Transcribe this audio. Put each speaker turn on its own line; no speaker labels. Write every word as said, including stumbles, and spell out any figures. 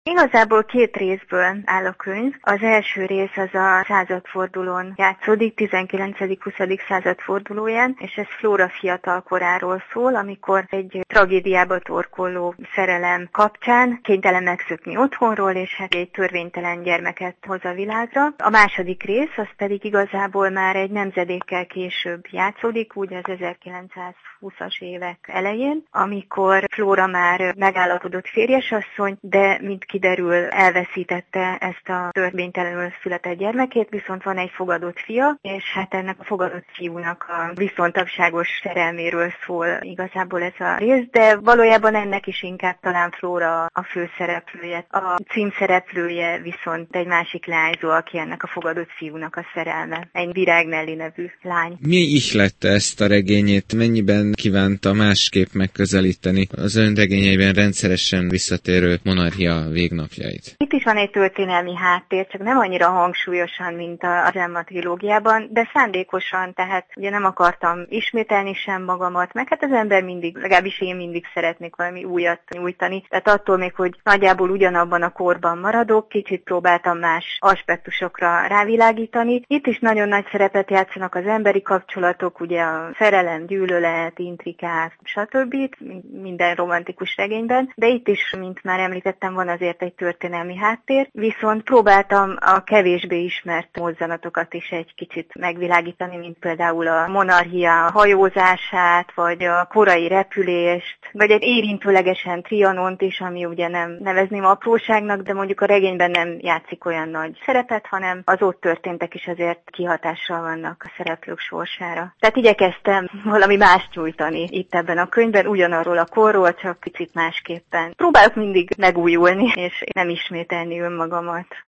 Igazából két részből áll a könyv. Az első rész az a századfordulón játszódik, tizenkilencedik-huszadik századfordulóján, és ez Flóra fiatal koráról szól, amikor egy tragédiába torkolló szerelem kapcsán kénytelen megszökni otthonról, és hát egy törvénytelen gyermeket hoz a világra. A második rész az pedig igazából már egy nemzedékkel később játszódik, úgy az ezerkilencszázhúszas évek elején, amikor Flóra már megállapodott férjesasszony, de mint kiderül, elveszítette ezt a törvénytelenül született gyermekét, viszont van egy fogadott fia, és hát ennek a fogadott fiúnak a viszontagságos szerelméről szól igazából ez a rész, de valójában ennek is inkább talán Flóra a főszereplője. A címszereplője viszont egy másik lányzó, aki ennek a fogadott fiúnak a szerelme. Egy Virág Nelly nevű lány.
Mi ihlette ezt a regényét? Mennyiben kívánta másképp megközelíteni az ön regényeiben rendszeresen visszatérő monarchia végnapjait?
Itt is van egy történelmi háttér, csak nem annyira hangsúlyosan, mint az Emma trilógiában, de szándékosan, tehát ugye nem akartam ismételni sem magamat, meg hát az ember mindig, legalábbis én mindig szeretnék valami újat nyújtani. Tehát attól még, hogy nagyjából ugyanabban a korban maradok, kicsit próbáltam más aspektusokra rávilágítani. Itt is nagyon nagy szerepet játszanak az emberi kapcsolatok, ugye a szerelem, gyűlölet, intrikák, stb. Minden romantikus regényben, de itt is, mint már említettem, van azért egy történelmi háttér, viszont próbáltam a kevésbé ismert mozzanatokat is egy kicsit megvilágítani, mint például a monarchia hajózását, vagy a korai repülést, vagy egy érintőlegesen Trianont is, ami ugye nem nevezném apróságnak, de mondjuk a regényben nem játszik olyan nagy szerepet, hanem az ott történtek is azért kihatással vannak a szereplők sorsára. Tehát igyekeztem valami mást nyújtani itt ebben a könyvben, ugyanarról a korról, csak kicsit másképpen. Próbálok mindig megújulni, és nem ismételni önmagamat.